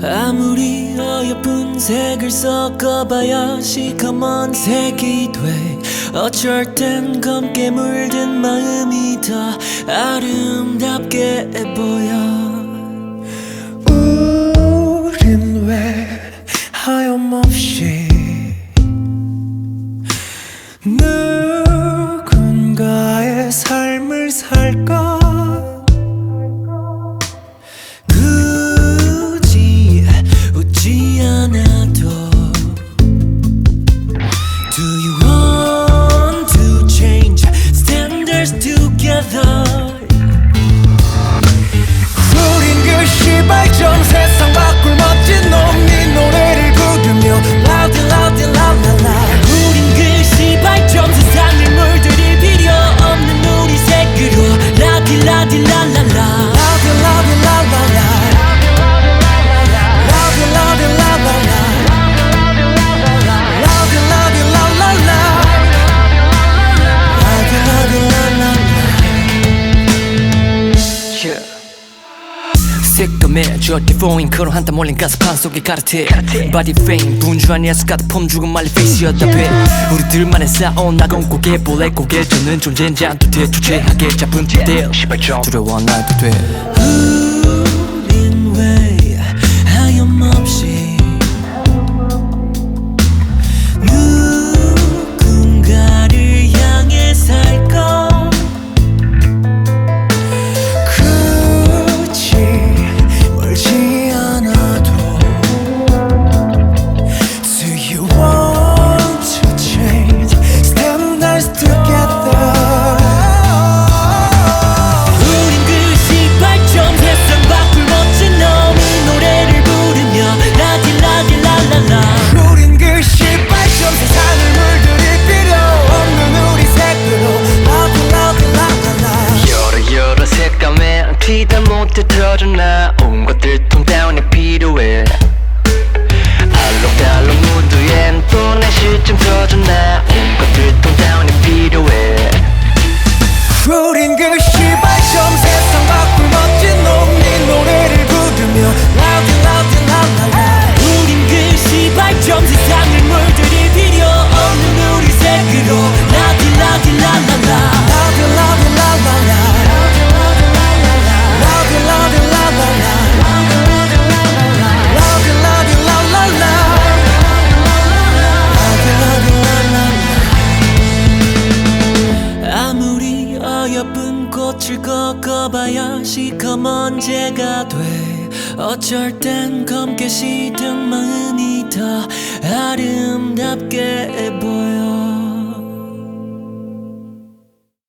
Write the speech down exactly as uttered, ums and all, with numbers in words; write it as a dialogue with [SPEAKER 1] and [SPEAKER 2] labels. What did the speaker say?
[SPEAKER 1] 아무리 어여쁜 색을 섞어봐야 시커먼 색이 돼. 어쩔 땐 검게 물든 마음이 더 아름답게 보여. 우린 왜 하염없이 누군가의 삶을 살까? 굳이 웃지 않아도 Do you want to change standards together? 우린 그 시발점 세상 바꿀 멋진 놈 네 노래를 부르며 Loud loud loud loud. 우린 그 시발점 세상을 물들일 필요 없는 우리 색으로 라디 라디 랄랄라 Loud loud loud loud. Loud loud loud loud. Loud loud loud loud. Loud loud loud loud. Yeah. 새까매 저렇게 포인크로 한땀 올린 가스판 속에 가르테 바디 페임 분주한 예술가도 폼 주고 말리 페이스였다 배. 우리들만의 싸움 나건 고개 볼래 고개 저는 존재인지 안 돼. 주체하게 잡은 대 두려워 나도 돼. 우린 왜 하염없이 누군가를 향해 살까? 피다 못해 터져나 온 것들 통다운에 필요해. 알록달록 무드엔 또 내 시점 터져나 온 것들 통다운에 필요해. 우린 그 시발점 세상 바꿀 멋진 놈 네 노래를 부르며 Loud loud loud loud. 우린 그 시발점 세상을 물들일 필요 없는 우리 색으로 Loud loud loud loud. Loud loud loud loud. 아무리 어여쁜 꽃을 꺾어봐야 시커먼 재가 돼. 어쩔 땐 검게 시든 마음이 더 아름답게 보여.